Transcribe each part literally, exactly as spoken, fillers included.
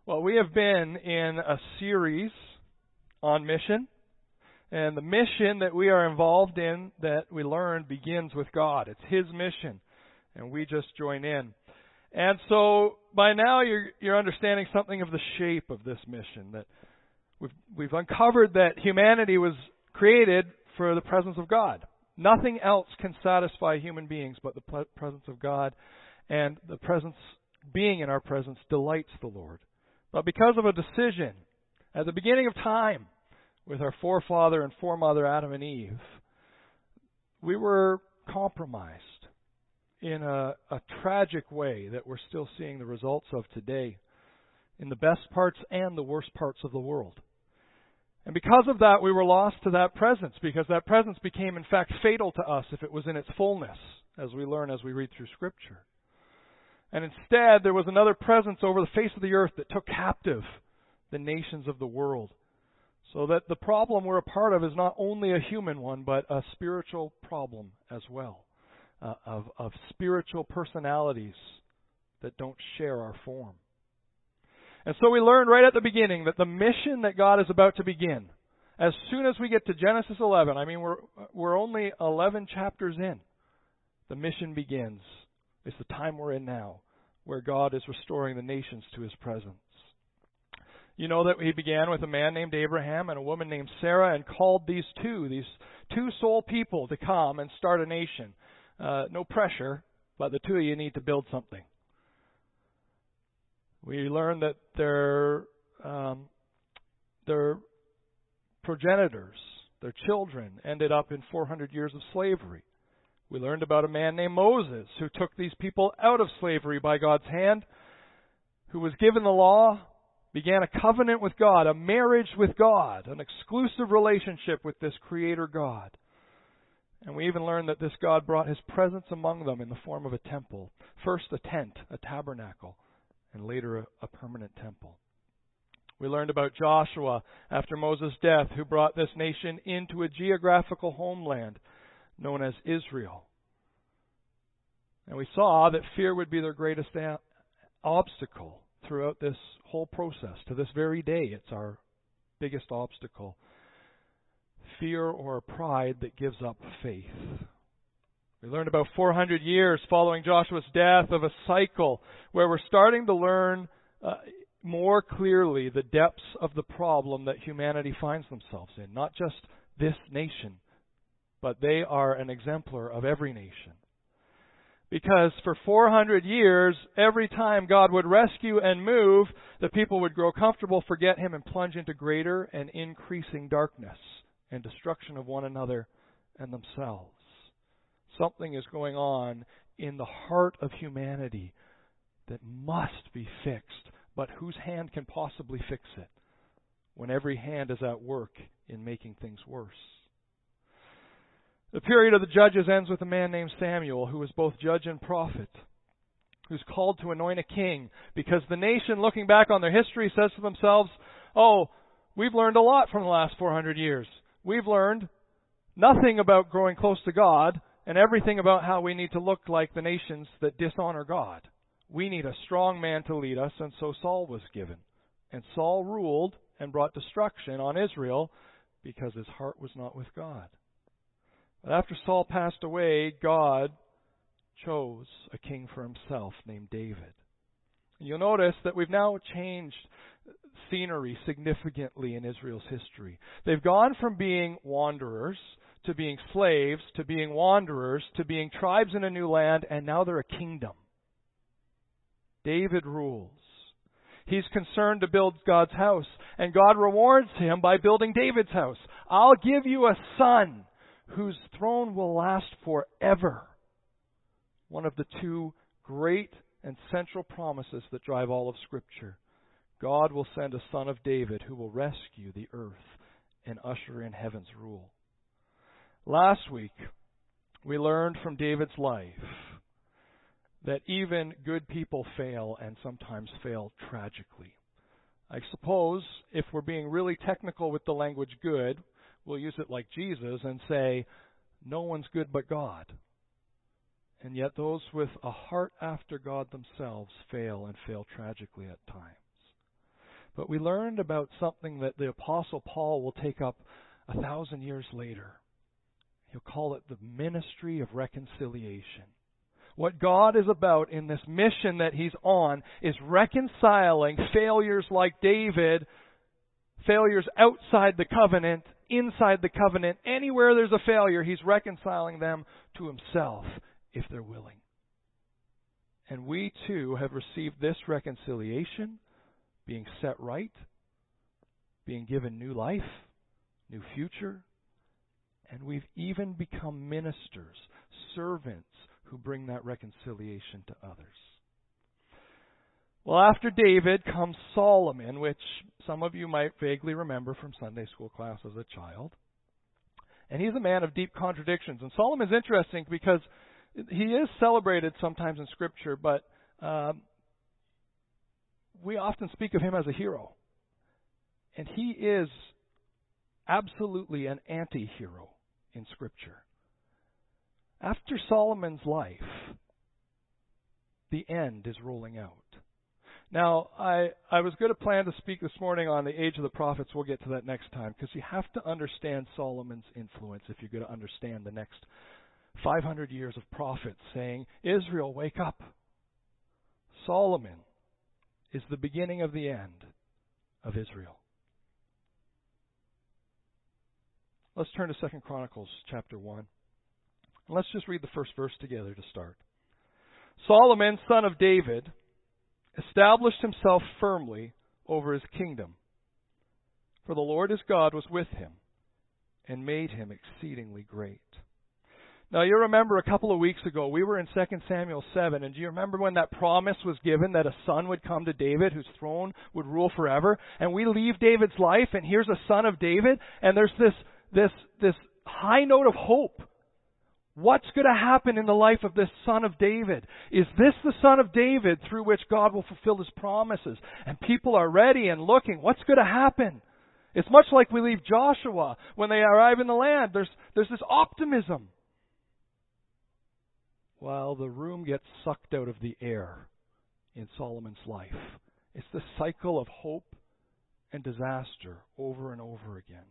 Well, we have been in a series on mission, and the mission that we are involved in, that we learn, begins with God. It's His mission, and we just join in. And so, by now, you're you're understanding something of the shape of this mission. That we've we've uncovered that humanity was created for the presence of God. Nothing else can satisfy human beings but the presence of God, and the presence, being in our presence, delights the Lord. But because of a decision at the beginning of time with our forefather and foremother Adam and Eve, we were compromised in a, a tragic way that we're still seeing the results of today in the best parts and the worst parts of the world. And because of that, we were lost to that presence, because that presence became, in fact, fatal to us if it was in its fullness, as we learn as we read through Scripture. And instead, there was another presence over the face of the earth that took captive the nations of the world. So that the problem we're a part of is not only a human one, but a spiritual problem as well, uh, of, of spiritual personalities that don't share our form. And so we learned right at the beginning that the mission that God is about to begin, as soon as we get to Genesis eleven, I mean, we're we're only eleven chapters in, the mission begins. It's the time we're in now, where God is restoring the nations to His presence. You know that He began with a man named Abraham and a woman named Sarah, and called these two, these two sole people, to come and start a nation. Uh, no pressure, but the two of you need to build something. We learned that their um, their progenitors, their children, ended up in four hundred years of slavery. We learned about a man named Moses who took these people out of slavery by God's hand, who was given the law, began a covenant with God, a marriage with God, an exclusive relationship with this Creator God. And we even learned that this God brought His presence among them in the form of a temple. First a tent, a tabernacle, and later a, a permanent temple. We learned about Joshua after Moses' death, who brought this nation into a geographical homeland known as Israel. And we saw that fear would be their greatest a- obstacle throughout this whole process. To this very day, it's our biggest obstacle. Fear or pride that gives up faith. We learned about four hundred years following Joshua's death of a cycle where we're starting to learn uh, more clearly the depths of the problem that humanity finds themselves in. Not just this nation, but they are an exemplar of every nation. Because for four hundred years, every time God would rescue and move, the people would grow comfortable, forget Him, and plunge into greater and increasing darkness and destruction of one another and themselves. Something is going on in the heart of humanity that must be fixed, but whose hand can possibly fix it when every hand is at work in making things worse? The period of the judges ends with a man named Samuel, who is both judge and prophet, who's called to anoint a king, because the nation, looking back on their history, says to themselves, oh, we've learned a lot from the last four hundred years. We've learned nothing about growing close to God, and everything about how we need to look like the nations that dishonor God. We need a strong man to lead us, and so Saul was given. And Saul ruled and brought destruction on Israel because his heart was not with God. But after Saul passed away, God chose a king for Himself named David. And you'll notice that we've now changed scenery significantly in Israel's history. They've gone from being wanderers to being slaves, to being wanderers, to being tribes in a new land, and now they're a kingdom. David rules. He's concerned to build God's house, and God rewards him by building David's house. I'll give you a son whose throne will last forever. One of the two great and central promises that drive all of Scripture. God will send a son of David who will rescue the earth and usher in heaven's rule. Last week, we learned from David's life that even good people fail, and sometimes fail tragically. I suppose if we're being really technical with the language good, we'll use it like Jesus and say, no one's good but God. And yet those with a heart after God themselves fail, and fail tragically at times. But we learned about something that the Apostle Paul will take up a thousand years later. He'll call it the ministry of reconciliation. What God is about in this mission that He's on is reconciling failures like David, failures outside the covenant, inside the covenant. Anywhere there's a failure, He's reconciling them to Himself if they're willing. And we too have received this reconciliation, being set right, being given new life, new future, and we've even become ministers, servants who bring that reconciliation to others. Well, after David comes Solomon, which some of you might vaguely remember from Sunday school class as a child. And he's a man of deep contradictions. And Solomon's interesting because he is celebrated sometimes in Scripture, but um, we often speak of him as a hero. And he is absolutely an anti-hero in Scripture. After Solomon's life, the end is rolling out. Now, I, I was going to plan to speak this morning on the age of the prophets. We'll get to that next time, because you have to understand Solomon's influence if you're going to understand the next five hundred years of prophets saying, Israel, wake up. Solomon is the beginning of the end of Israel. Let's turn to Second Chronicles chapter one. Let's just read the first verse together to start. Solomon, son of David, established himself firmly over his kingdom. For the Lord his God was with him and made him exceedingly great. Now you remember a couple of weeks ago we were in Second Samuel seven, and do you remember when that promise was given that a son would come to David whose throne would rule forever? And we leave David's life and here's a son of David, and there's this this this high note of hope. What's going to happen in the life of this son of David? Is this the son of David through which God will fulfill His promises? And people are ready and looking. What's going to happen? It's much like we leave Joshua when they arrive in the land. There's, there's this optimism. While the room gets sucked out of the air in Solomon's life. It's the cycle of hope and disaster over and over again.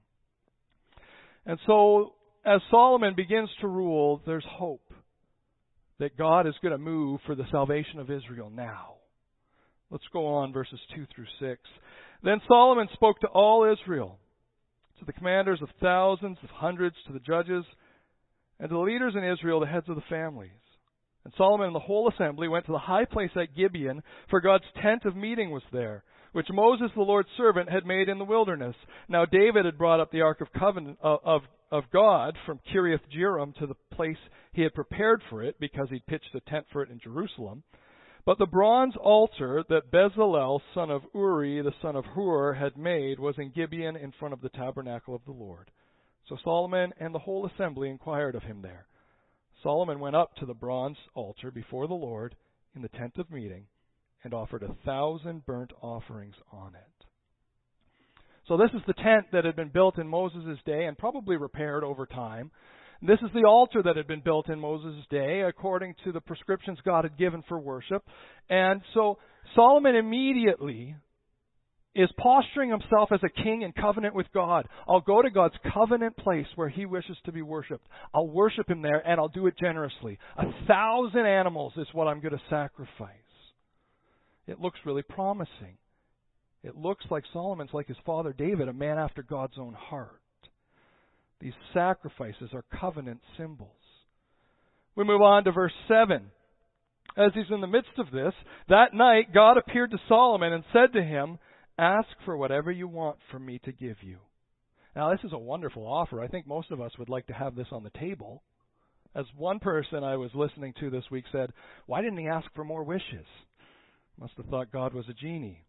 And so, as Solomon begins to rule, there's hope that God is going to move for the salvation of Israel now. Let's go on, verses two through six. Then Solomon spoke to all Israel, to the commanders of thousands, of hundreds, to the judges, and to the leaders in Israel, the heads of the families. And Solomon and the whole assembly went to the high place at Gibeon, for God's tent of meeting was there, which Moses, the Lord's servant, had made in the wilderness. Now David had brought up the Ark of Covenant of, of, of God from Kiriath Jearim to the place he had prepared for it, because he'd pitched a tent for it in Jerusalem. But the bronze altar that Bezalel, son of Uri, the son of Hur, had made was in Gibeon in front of the tabernacle of the Lord. So Solomon and the whole assembly inquired of him there. Solomon went up to the bronze altar before the Lord in the tent of meeting and offered a thousand burnt offerings on it. So this is the tent that had been built in Moses' day and probably repaired over time. This is the altar that had been built in Moses' day according to the prescriptions God had given for worship. And so Solomon immediately is posturing himself as a king in covenant with God. I'll go to God's covenant place where He wishes to be worshipped. I'll worship Him there, and I'll do it generously. A thousand animals is what I'm going to sacrifice. It looks really promising. It looks like Solomon's like his father David, a man after God's own heart. These sacrifices are covenant symbols. We move on to verse seven. As he's in the midst of this, that night God appeared to Solomon and said to him, "Ask for whatever you want for me to give you." Now, this is a wonderful offer. I think most of us would like to have this on the table. As one person I was listening to this week said, why didn't he ask for more wishes? Must have thought God was a genie.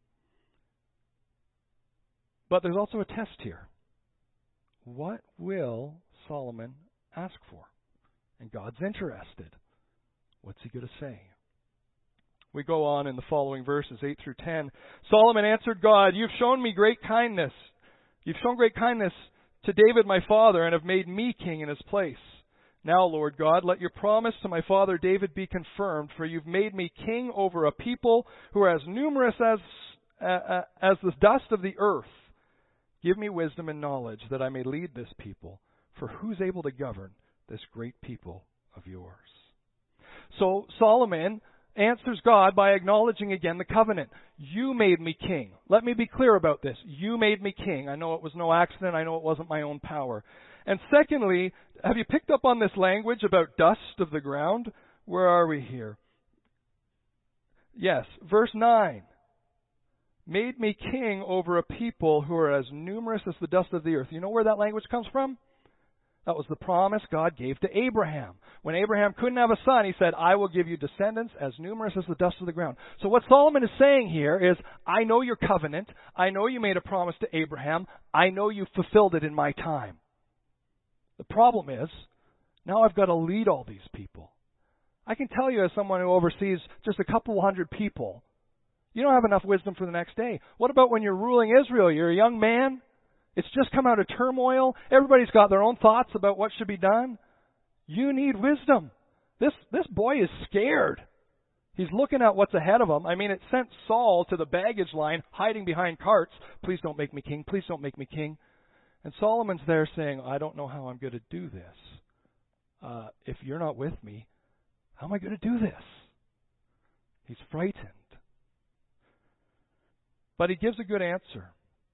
But there's also a test here. What will Solomon ask for? And God's interested. What's he going to say? We go on in the following verses, eight through ten. Solomon answered God, "You've shown me great kindness. You've shown great kindness to David my father, and have made me king in his place. Now, Lord God, let your promise to my father David be confirmed, for you've made me king over a people who are as numerous as, uh, as the dust of the earth. Give me wisdom and knowledge that I may lead this people. For who's able to govern this great people of yours? So Solomon answers God by acknowledging again the covenant. You made me king. Let me be clear about this. You made me king. I know it was no accident. I know it wasn't my own power. And secondly, have you picked up on this language about dust of the ground? Where are we here? Yes, verse nine. Made me king over a people who are as numerous as the dust of the earth. You know where that language comes from? That was the promise God gave to Abraham. When Abraham couldn't have a son, he said, I will give you descendants as numerous as the dust of the ground. So what Solomon is saying here is, I know your covenant. I know you made a promise to Abraham. I know you fulfilled it in my time. The problem is, now I've got to lead all these people. I can tell you as someone who oversees just a couple hundred people, you don't have enough wisdom for the next day. What about when you're ruling Israel? You're a young man. It's just come out of turmoil. Everybody's got their own thoughts about what should be done. You need wisdom. This this boy is scared. He's looking at what's ahead of him. I mean, it sent Saul to the baggage line, hiding behind carts. Please don't make me king. Please don't make me king. And Solomon's there saying, I don't know how I'm going to do this. Uh, if you're not with me, how am I going to do this? He's frightened. But he gives a good answer.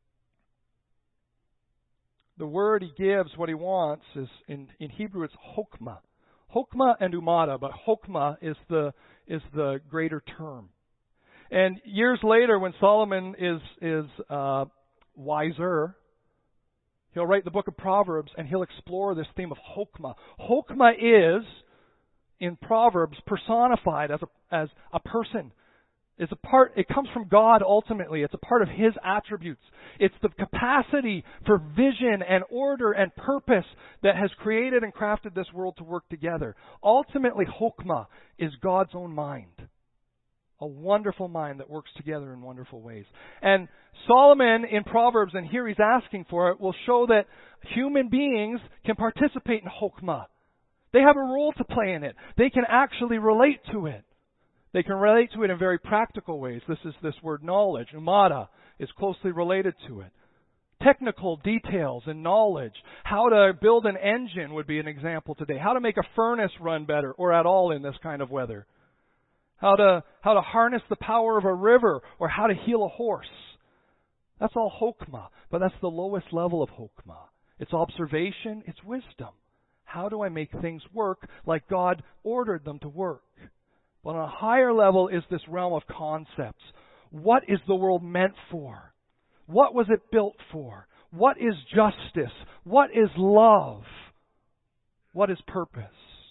The word he gives, what he wants, is in, in Hebrew it's hokmah. Hokmah and umada, but hokmah is the is the greater term. And years later, when Solomon is is uh, wiser, he'll write the book of Proverbs and he'll explore this theme of hokmah. Hokmah is, in Proverbs, personified as a as a person. It's a part, it comes from God ultimately. It's a part of His attributes. It's the capacity for vision and order and purpose that has created and crafted this world to work together. Ultimately, Hokmah is God's own mind. A wonderful mind that works together in wonderful ways. And Solomon in Proverbs, and here he's asking for it, will show that human beings can participate in Hokmah. They have a role to play in it. They can actually relate to it. They can relate to it in very practical ways. This is this word knowledge. Umada is closely related to it. Technical details and knowledge. How to build an engine would be an example today. How to make a furnace run better or at all in this kind of weather. How to how to harness the power of a river or how to heal a horse. That's all Hokmah, but that's the lowest level of Hokmah. It's observation, it's wisdom. How do I make things work like God ordered them to work? But on a higher level is this realm of concepts. What is the world meant for? What was it built for? What is justice? What is love? What is purpose?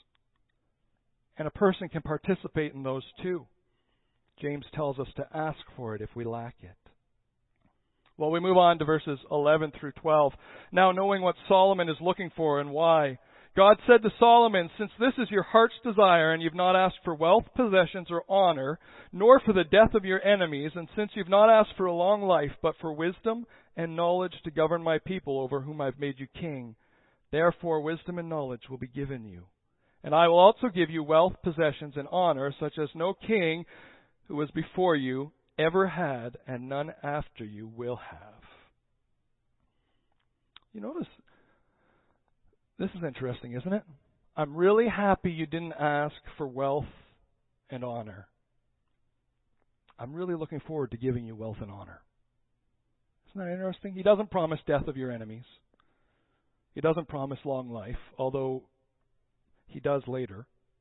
And a person can participate in those too. James tells us to ask for it if we lack it. Well, we move on to verses eleven through twelve. Now, knowing what Solomon is looking for and why, God said to Solomon, since this is your heart's desire, and you've not asked for wealth, possessions, or honor, nor for the death of your enemies, and since you've not asked for a long life, but for wisdom and knowledge to govern my people over whom I've made you king, therefore wisdom and knowledge will be given you. And I will also give you wealth, possessions, and honor, such as no king who was before you ever had, and none after you will have. You notice, this is interesting, isn't it? I'm really happy you didn't ask for wealth and honor. I'm really looking forward to giving you wealth and honor. Isn't that interesting? He doesn't promise death of your enemies. He doesn't promise long life, although he does later.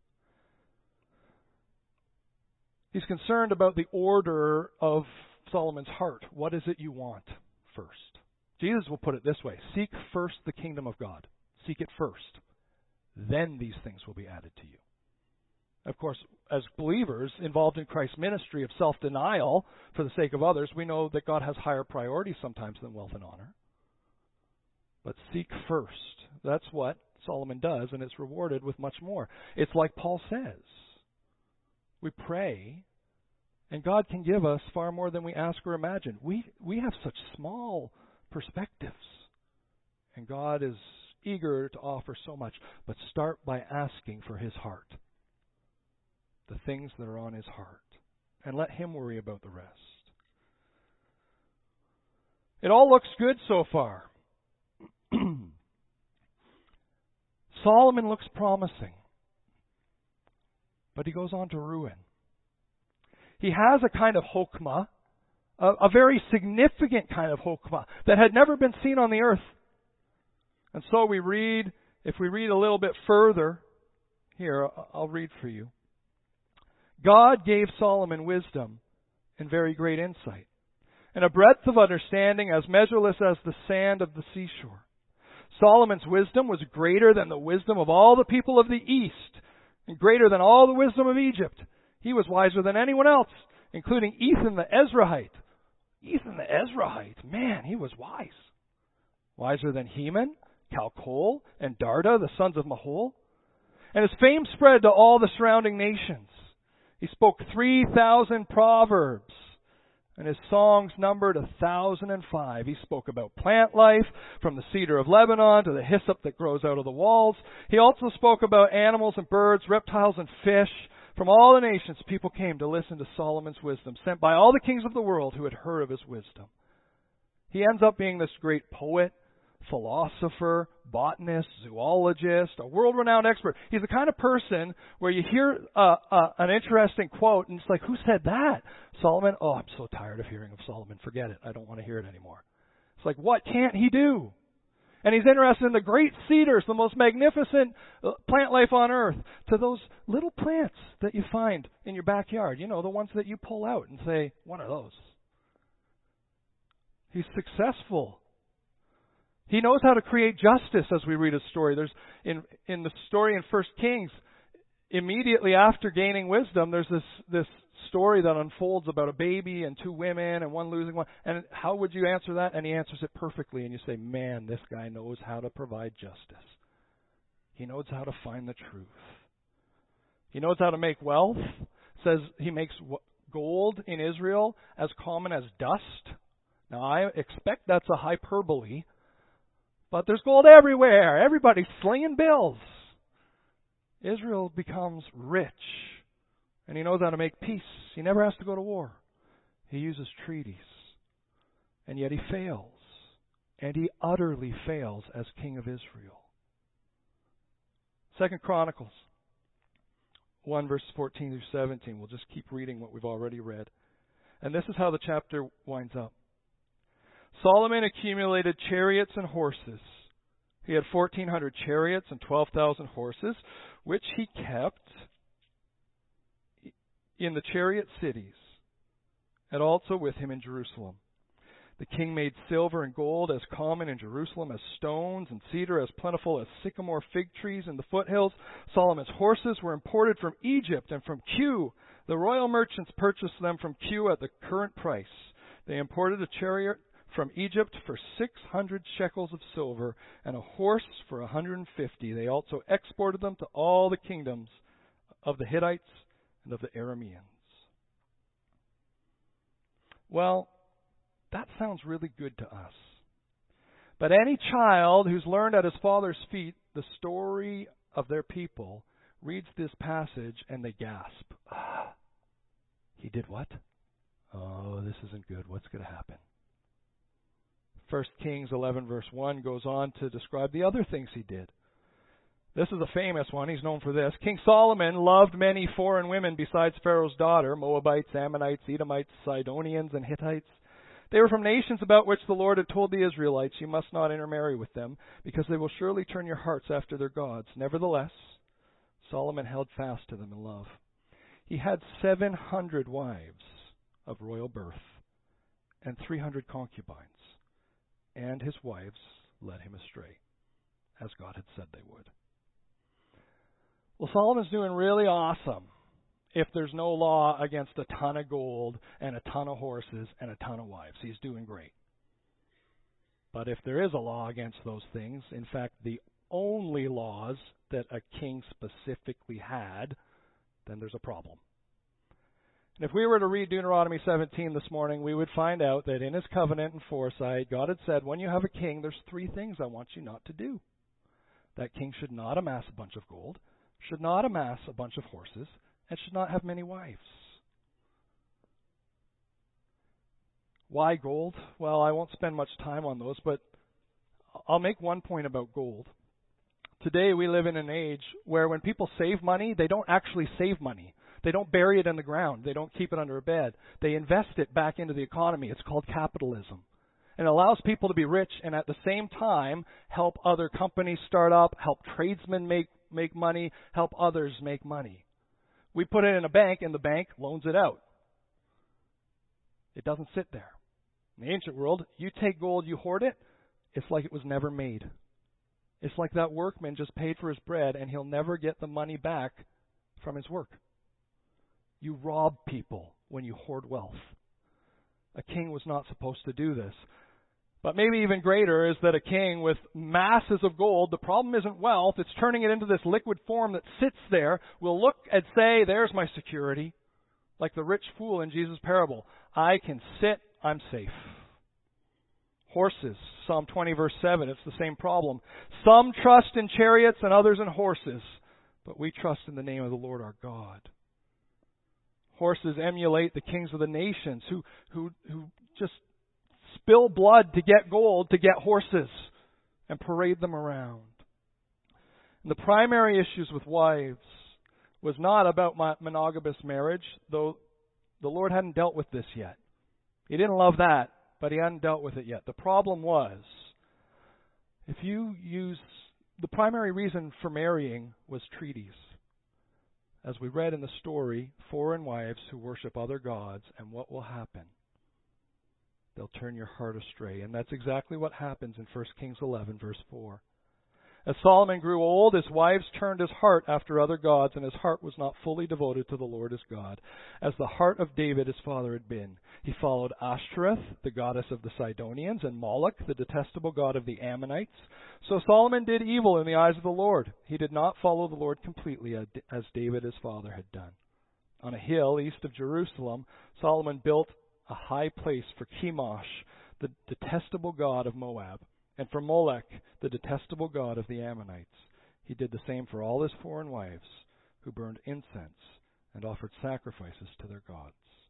He's concerned about the order of Solomon's heart. What is it you want first? Jesus will put it this way. Seek first the kingdom of God. Seek it first. Then these things will be added to you. Of course, as believers involved in Christ's ministry of self-denial for the sake of others, we know that God has higher priorities sometimes than wealth and honor. But seek first. That's what Solomon does, and it's rewarded with much more. It's like Paul says. We pray, and God can give us far more than we ask or imagine. We we have such small perspectives, and God is eager to offer so much. But start by asking for His heart, the things that are on His heart, and let Him worry about the rest. It all looks good so far. Solomon looks promising, but he goes on to ruin. He has a kind of chokmah, a, a very significant kind of chokmah that had never been seen on the earth. And so we read, if we read a little bit further, here, I'll read for you. God gave Solomon wisdom and very great insight, and a breadth of understanding as measureless as the sand of the seashore. Solomon's wisdom was greater than the wisdom of all the people of the east, and greater than all the wisdom of Egypt. He was wiser than anyone else, including Ethan the Ezrahite. Ethan the Ezrahite, man, he was wise. Wiser than Heman, Calcol, and Darda, the sons of Mahol. And his fame spread to all the surrounding nations. He spoke three thousand proverbs, and his songs numbered a thousand and five. He spoke about plant life, from the cedar of Lebanon to the hyssop that grows out of the walls. He also spoke about animals and birds, reptiles and fish. From all the nations, people came to listen to Solomon's wisdom, sent by all the kings of the world who had heard of his wisdom. He ends up being this great poet, philosopher, botanist, zoologist, a world-renowned expert. He's the kind of person where you hear uh, uh, an interesting quote and it's like, who said that? Solomon? Oh, I'm so tired of hearing of Solomon. Forget it. I don't want to hear it anymore. It's like, what can't he do? And he's interested in the great cedars, the most magnificent plant life on earth, to those little plants that you find in your backyard. You know, the ones that you pull out and say, what are those? He's successful. He knows how to create justice, as we read his story. There's in in the story in First Kings, immediately after gaining wisdom, there's this this story that unfolds about a baby and two women and one losing one. And how would you answer that? And he answers it perfectly. And you say, man, this guy knows how to provide justice. He knows how to find the truth. He knows how to make wealth. Says he makes gold in Israel as common as dust. Now, I expect that's a hyperbole. But there's gold everywhere. Everybody's slinging bills. Israel becomes rich. And he knows how to make peace. He never has to go to war. He uses treaties. And yet he fails. And he utterly fails as king of Israel. Second Chronicles one, verses fourteen through seventeen. We'll just keep reading what we've already read. And this is how the chapter winds up. Solomon accumulated chariots and horses. He had fourteen hundred chariots and twelve thousand horses, which he kept in the chariot cities, and also with him in Jerusalem. The king made silver and gold as common in Jerusalem as stones, and cedar as plentiful as sycamore fig trees in the foothills. Solomon's horses were imported from Egypt and from Kue. The royal merchants purchased them from Kue at the current price. They imported a chariot from Egypt for six hundred shekels of silver, and a horse for one hundred fifty. They also exported them to all the kingdoms of the Hittites and of the Arameans. Well, that sounds really good to us. But any child who's learned at his father's feet the story of their people reads this passage and they gasp. Ah, he did what? Oh, this isn't good. What's going to happen? First Kings eleven verse one goes on to describe the other things he did. This is a famous one. He's known for this. King Solomon loved many foreign women besides Pharaoh's daughter, Moabites, Ammonites, Edomites, Sidonians, and Hittites. They were from nations about which the Lord had told the Israelites, you must not intermarry with them, because they will surely turn your hearts after their gods. Nevertheless, Solomon held fast to them in love. He had seven hundred wives of royal birth and three hundred concubines. And his wives led him astray, as God had said they would. Well, Solomon's doing really awesome if there's no law against a ton of gold and a ton of horses and a ton of wives. He's doing great. But if there is a law against those things, in fact, the only laws that a king specifically had, then there's a problem. And if we were to read Deuteronomy seventeen this morning, we would find out that in his covenant and foresight, God had said, when you have a king, there's three things I want you not to do. That king should not amass a bunch of gold, should not amass a bunch of horses, and should not have many wives. Why gold? Well, I won't spend much time on those, but I'll make one point about gold. Today we live in an age where when people save money, they don't actually save money. They don't bury it in the ground. They don't keep it under a bed. They invest it back into the economy. It's called capitalism. And it allows people to be rich and at the same time help other companies start up, help tradesmen make, make money, help others make money. We put it in a bank and the bank loans it out. It doesn't sit there. In the ancient world, you take gold, you hoard it, it's like it was never made. It's like that workman just paid for his bread and he'll never get the money back from his work. You rob people when you hoard wealth. A king was not supposed to do this. But maybe even greater is that a king with masses of gold, the problem isn't wealth, it's turning it into this liquid form that sits there, will look and say, there's my security. Like the rich fool in Jesus' parable. I can sit, I'm safe. Horses, Psalm twenty verse seven, it's the same problem. Some trust in chariots and others in horses, but we trust in the name of the Lord our God. Horses emulate the kings of the nations who, who, who just spill blood to get gold, to get horses, and parade them around. And the primary issues with wives was not about monogamous marriage, though the Lord hadn't dealt with this yet. He didn't love that, but He hadn't dealt with it yet. The problem was, if you use, the primary reason for marrying was treaties. As we read in the story, foreign wives who worship other gods, and what will happen? They'll turn your heart astray. And that's exactly what happens in First Kings eleven, verse four. As Solomon grew old, his wives turned his heart after other gods, and his heart was not fully devoted to the Lord his God, as the heart of David his father had been. He followed Ashtoreth, the goddess of the Sidonians, and Moloch, the detestable god of the Ammonites. So Solomon did evil in the eyes of the Lord. He did not follow the Lord completely, as David his father had done. On a hill east of Jerusalem, Solomon built a high place for Chemosh, the detestable god of Moab, and for Molech, the detestable god of the Ammonites. He did the same for all his foreign wives, who burned incense and offered sacrifices to their gods.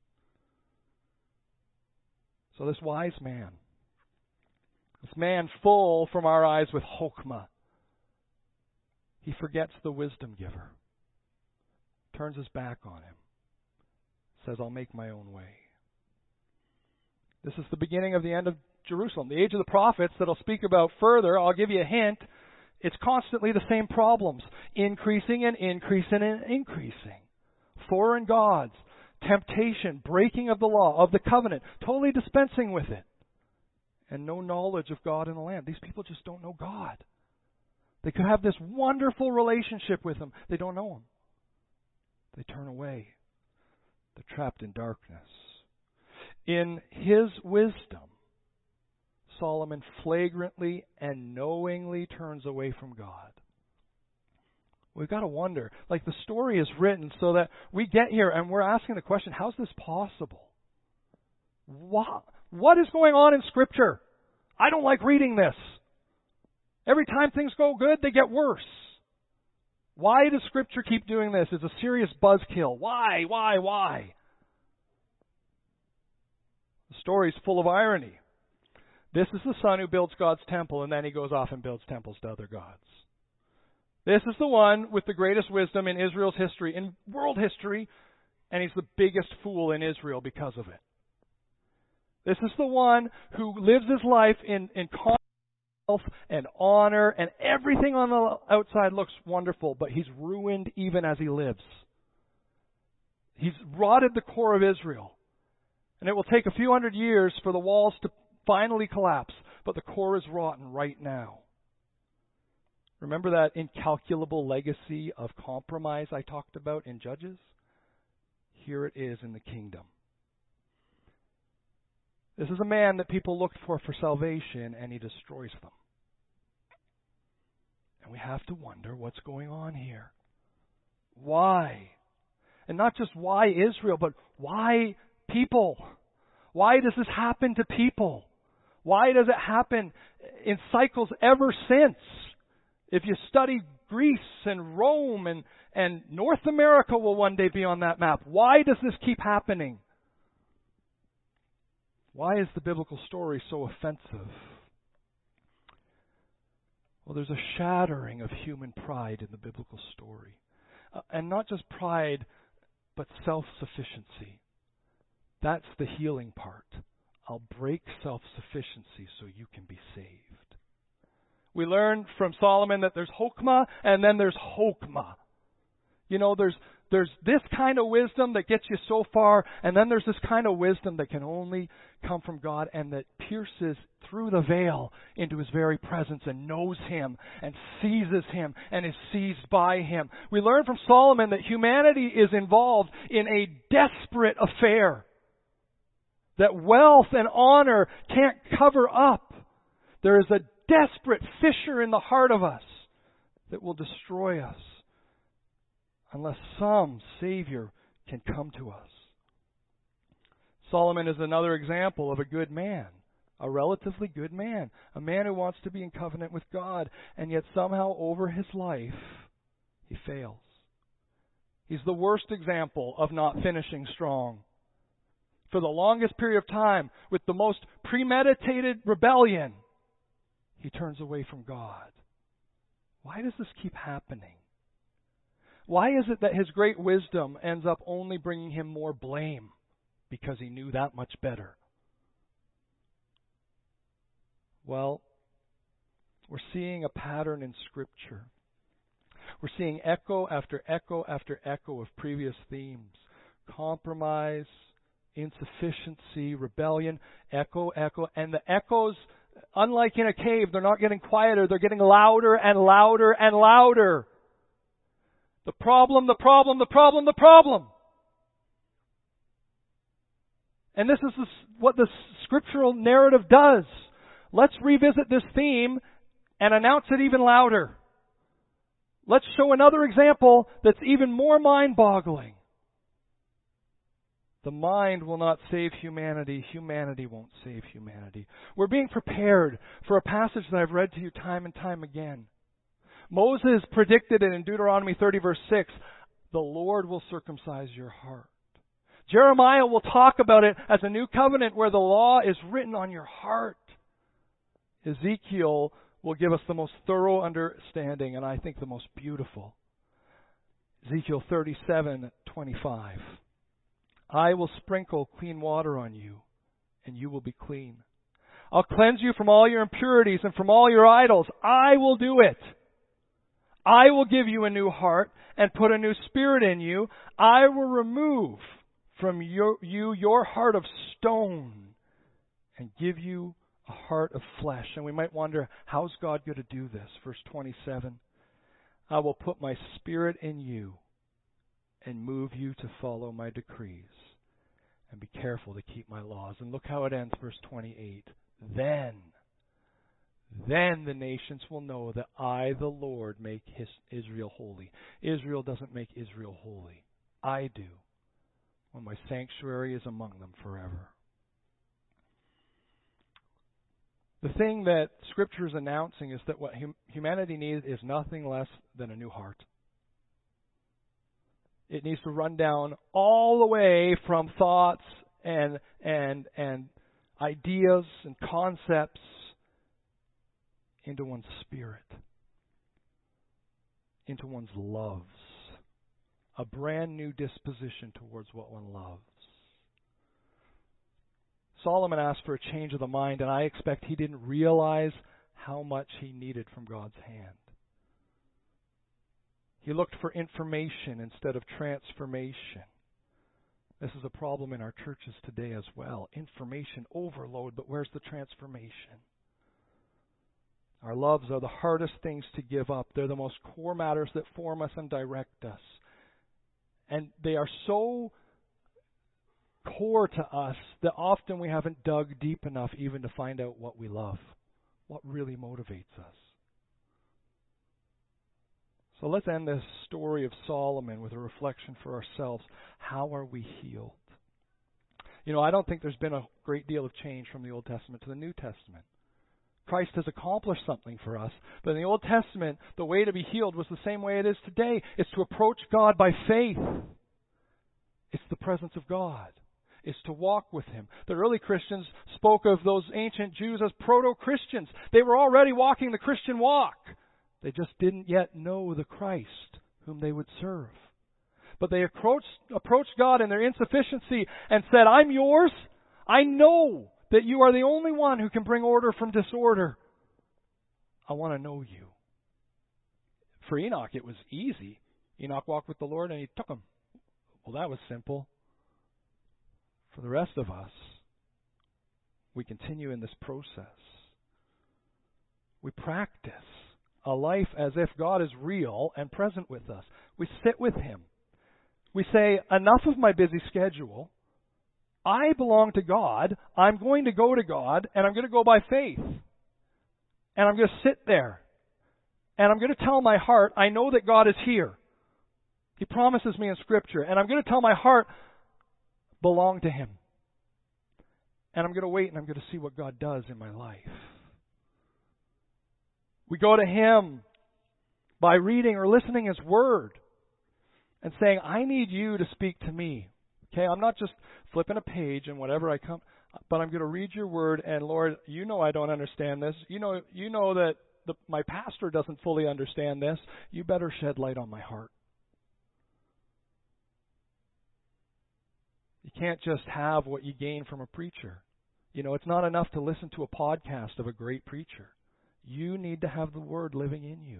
So this wise man, this man full from our eyes with chokmah, he forgets the wisdom giver, turns his back on him, says, I'll make my own way. This is the beginning of the end of Jerusalem. The age of the prophets that I'll speak about further, I'll give you a hint. It's constantly the same problems. Increasing and increasing and increasing. Foreign gods, temptation, breaking of the law, of the covenant, totally dispensing with it. And no knowledge of God in the land. These people just don't know God. They could have this wonderful relationship with Him. They don't know Him. They turn away. They're trapped in darkness. In his wisdom, Solomon flagrantly and knowingly turns away from God. We've got to wonder, like the story is written so that we get here and we're asking the question, how's this possible? What, what is going on in Scripture? I don't like reading this. Every time things go good, they get worse. Why does Scripture keep doing this? It's a serious buzzkill. Why, why, why? The story's full of irony. This is the son who builds God's temple, and then he goes off and builds temples to other gods. This is the one with the greatest wisdom in Israel's history, in world history, and he's the biggest fool in Israel because of it. This is the one who lives his life in, in wealth and honor, and everything on the outside looks wonderful, but he's ruined even as he lives. He's rotted the core of Israel. And it will take a few hundred years for the walls to finally collapse, but the core is rotten right now. Remember that incalculable legacy of compromise I talked about in Judges? Here it is in the kingdom. This is a man that people looked for for salvation, and he destroys them. And we have to wonder what's going on here. Why? And not just why Israel, but why people? Why does this happen to people? Why does it happen in cycles ever since? If you study Greece and Rome and, and North America will one day be on that map. Why does this keep happening? Why is the biblical story so offensive? Well, there's a shattering of human pride in the biblical story. Uh, and not just pride, but self-sufficiency. That's the healing part. I'll break self-sufficiency so you can be saved. We learn from Solomon that there's Hokmah and then there's Hokmah. You know, there's there's this kind of wisdom that gets you so far, and then there's this kind of wisdom that can only come from God and that pierces through the veil into His very presence and knows Him and seizes Him and is seized by Him. We learn from Solomon that humanity is involved in a desperate affair that wealth and honor can't cover up. There is a desperate fissure in the heart of us that will destroy us unless some Savior can come to us. Solomon is another example of a good man, a relatively good man, a man who wants to be in covenant with God, and yet somehow over his life, he fails. He's the worst example of not finishing strong. For the longest period of time, with the most premeditated rebellion, he turns away from God. Why does this keep happening? Why is it that his great wisdom ends up only bringing him more blame because he knew that much better? Well, we're seeing a pattern in Scripture. We're seeing echo after echo after echo of previous themes. Compromise, insufficiency, rebellion, echo, echo. And the echoes, unlike in a cave, they're not getting quieter. They're getting louder and louder and louder. The problem, the problem, the problem, the problem. And this is what the scriptural narrative does. Let's revisit this theme and announce it even louder. Let's show another example that's even more mind-boggling. The mind will not save humanity. Humanity won't save humanity. We're being prepared for a passage that I've read to you time and time again. Moses predicted it in Deuteronomy thirty, verse six. The Lord will circumcise your heart. Jeremiah will talk about it as a new covenant where the law is written on your heart. Ezekiel will give us the most thorough understanding, and I think the most beautiful. Ezekiel thirty-seven, twenty-five. I will sprinkle clean water on you, and you will be clean. I'll cleanse you from all your impurities and from all your idols. I will do it. I will give you a new heart and put a new spirit in you. I will remove from your, you your heart of stone and give you a heart of flesh. And we might wonder, how's God going to do this? Verse twenty-seven. I will put my spirit in you and move you to follow my decrees and be careful to keep my laws. And look how it ends, verse twenty-eight. Then, then the nations will know that I, the Lord, make his Israel holy. Israel doesn't make Israel holy. I do, when my sanctuary is among them forever. The thing that Scripture is announcing is that what hum- humanity needs is nothing less than a new heart. It needs to run down all the way from thoughts and and and ideas and concepts into one's spirit, into one's loves, a brand new disposition towards what one loves. Solomon asked for a change of the mind, and I expect he didn't realize how much he needed from God's hand. He looked for information instead of transformation. This is a problem in our churches today as well. Information overload, but where's the transformation? Our loves are the hardest things to give up. They're the most core matters that form us and direct us. And they are so core to us that often we haven't dug deep enough even to find out what we love, what really motivates us. So let's end this story of Solomon with a reflection for ourselves. How are we healed? You know, I don't think there's been a great deal of change from the Old Testament to the New Testament. Christ has accomplished something for us. But in the Old Testament, the way to be healed was the same way it is today. It's to approach God by faith. It's the presence of God. is to walk with Him. The early Christians spoke of those ancient Jews as proto-Christians. They were already walking the Christian walk. They just didn't yet know the Christ whom they would serve. But they approached, approached God in their insufficiency and said, I'm yours. I know that you are the only one who can bring order from disorder. I want to know you. For Enoch, it was easy. Enoch walked with the Lord and He took him. Well, that was simple. For the rest of us, we continue in this process. We practice a life as if God is real and present with us. We sit with Him. We say, enough of my busy schedule. I belong to God. I'm going to go to God, and I'm going to go by faith. And I'm going to sit there. And I'm going to tell my heart, I know that God is here. He promises me in Scripture. And I'm going to tell my heart, belong to Him. And I'm going to wait and I'm going to see what God does in my life. We go to Him by reading or listening His Word and saying, I need you to speak to me. Okay, I'm not just flipping a page and whatever I come, but I'm going to read your Word, and Lord, you know I don't understand this. You know, you know that the, my pastor doesn't fully understand this. You better shed light on my heart. You can't just have what you gain from a preacher. You know, it's not enough to listen to a podcast of a great preacher. You need to have the Word living in you.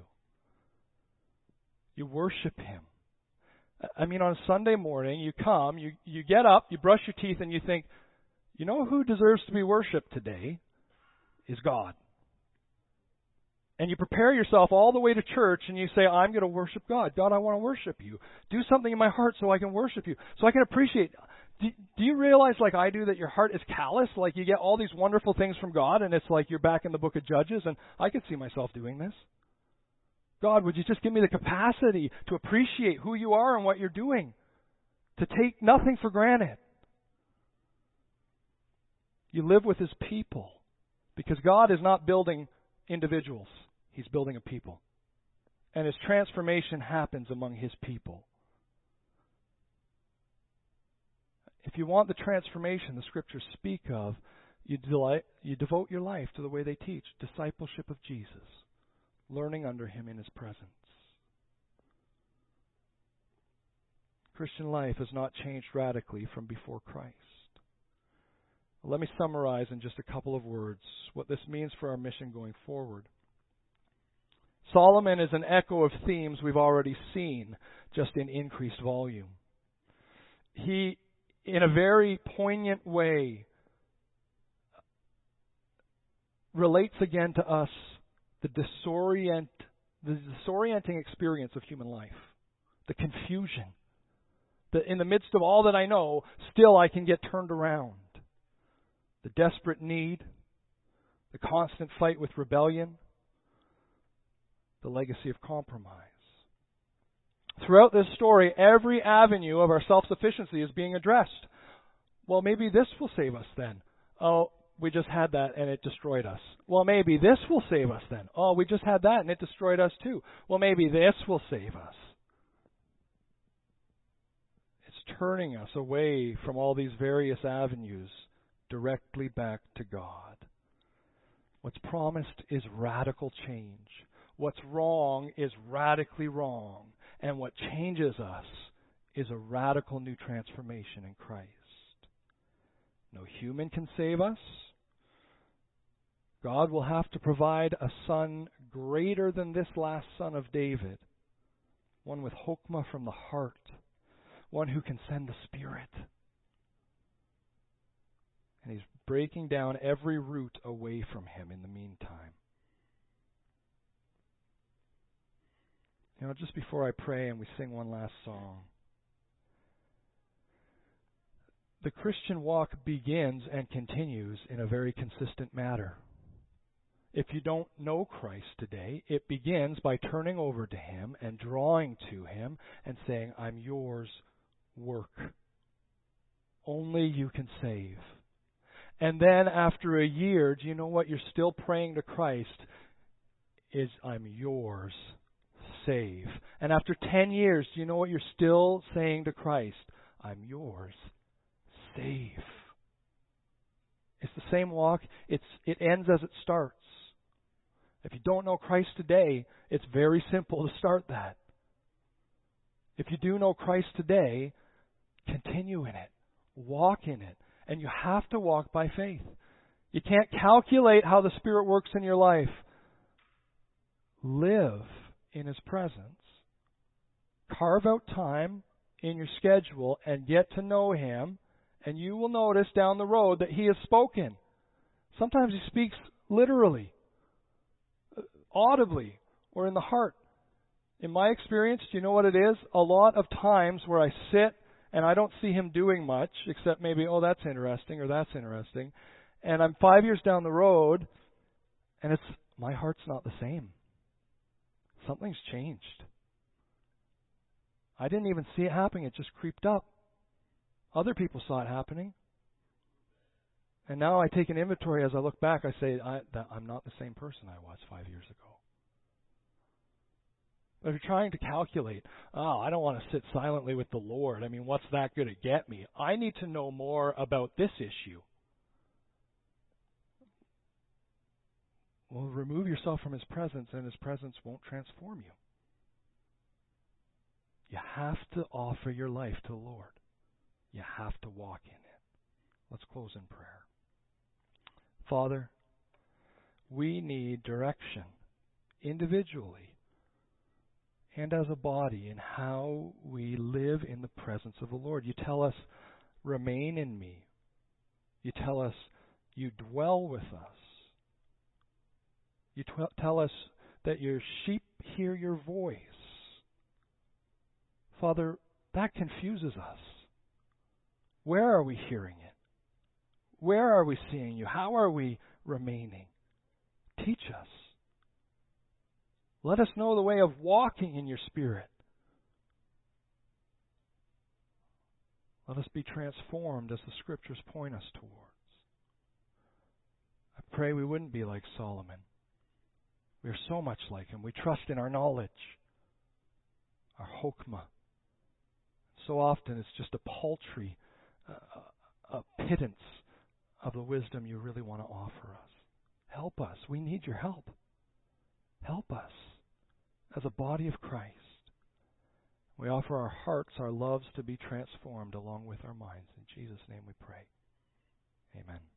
You worship Him. I mean, on Sunday morning, you come, you, you get up, you brush your teeth, and you think, you know who deserves to be worshipped today is God. And you prepare yourself all the way to church, and you say, I'm going to worship God. God, I want to worship you. Do something in my heart so I can worship you, so I can appreciate. Do, do you realize, like I do, that your heart is callous? Like you get all these wonderful things from God, and it's like you're back in the book of Judges, and I could see myself doing this. God, would you just give me the capacity to appreciate who you are and what you're doing, to take nothing for granted. You live with His people, because God is not building individuals. He's building a people. And His transformation happens among His people. If you want the transformation the Scriptures speak of, you, delight, you devote your life to the way they teach, discipleship of Jesus, learning under Him in His presence. Christian life has not changed radically from before Christ. Let me summarize in just a couple of words what this means for our mission going forward. Solomon is an echo of themes we've already seen, just in increased volume. He, in a very poignant way, relates again to us the disorient, the disorienting experience of human life, the confusion, that in the midst of all that I know, still I can get turned around. The desperate need, the constant fight with rebellion, the legacy of compromise. Throughout this story, every avenue of our self-sufficiency is being addressed. Well, maybe this will save us then. Oh, we just had that and it destroyed us. Well, maybe this will save us then. Oh, we just had that and it destroyed us too. Well, maybe this will save us. It's turning us away from all these various avenues directly back to God. What's promised is radical change. What's wrong is radically wrong. And what changes us is a radical new transformation in Christ. No human can save us. God will have to provide a son greater than this last son of David. One with chokmah from the heart. One who can send the Spirit. And He's breaking down every root away from Him in the meantime. You know, just before I pray and we sing one last song, the Christian walk begins and continues in a very consistent manner. If you don't know Christ today, it begins by turning over to Him and drawing to Him and saying, I'm yours, work. Only you can save. And then after a year, do you know what you're still praying to Christ is, I'm yours, save. And after ten years, do you know what you're still saying to Christ? I'm yours, safe. It's the same walk. It's it ends as it starts. If you don't know Christ today, it's very simple to start that. If you do know Christ today, continue in it. Walk in it. And you have to walk by faith. You can't calculate how the Spirit works in your life. Live in His presence. Carve out time in your schedule and get to know Him, and you will notice down the road that He has spoken. Sometimes He speaks literally, audibly, or in the heart. In my experience, do you know what it is? A lot of times where I sit and I don't see Him doing much, except maybe, oh, that's interesting, or that's interesting. And I'm five years down the road, and it's my heart's not the same. Something's changed. I didn't even see it happening. It just creeped up. Other people saw it happening. And now I take an inventory as I look back. I say, I, that I'm not the same person I was five years ago. But if you're trying to calculate, oh, I don't want to sit silently with the Lord. I mean, what's that going to get me? I need to know more about this issue. Well, remove yourself from His presence, and His presence won't transform you. You have to offer your life to the Lord. You have to walk in it. Let's close in prayer. Father, we need direction individually and as a body in how we live in the presence of the Lord. You tell us, remain in me. You tell us, you dwell with us. You t- tell us that your sheep hear your voice. Father, that confuses us. Where are we hearing it? Where are we seeing you? How are we remaining? Teach us. Let us know the way of walking in your Spirit. Let us be transformed as the Scriptures point us towards. I pray we wouldn't be like Solomon. We are so much like him. We trust in our knowledge, our chokmah. So often it's just a paltry uh, a pittance of the wisdom you really want to offer us. Help us. We need your help. Help us as a body of Christ. We offer our hearts, our loves to be transformed along with our minds. In Jesus' name we pray. Amen.